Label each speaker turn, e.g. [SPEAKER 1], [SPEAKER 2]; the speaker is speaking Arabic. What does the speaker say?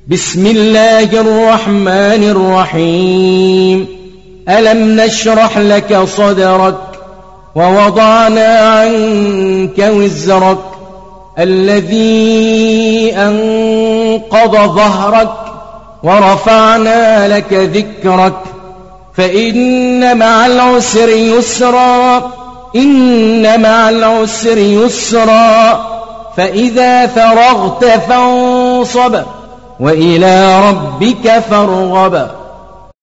[SPEAKER 1] بسم الله الرحمن الرحيم. ألم نشرح لك صدرك ووضعنا عنك وزرك الذي أنقض ظهرك ورفعنا لك ذكرك فإن مع العسر يسرا إن مع العسر يسرا فإذا فرغت فانصب وإلى ربك فارغب.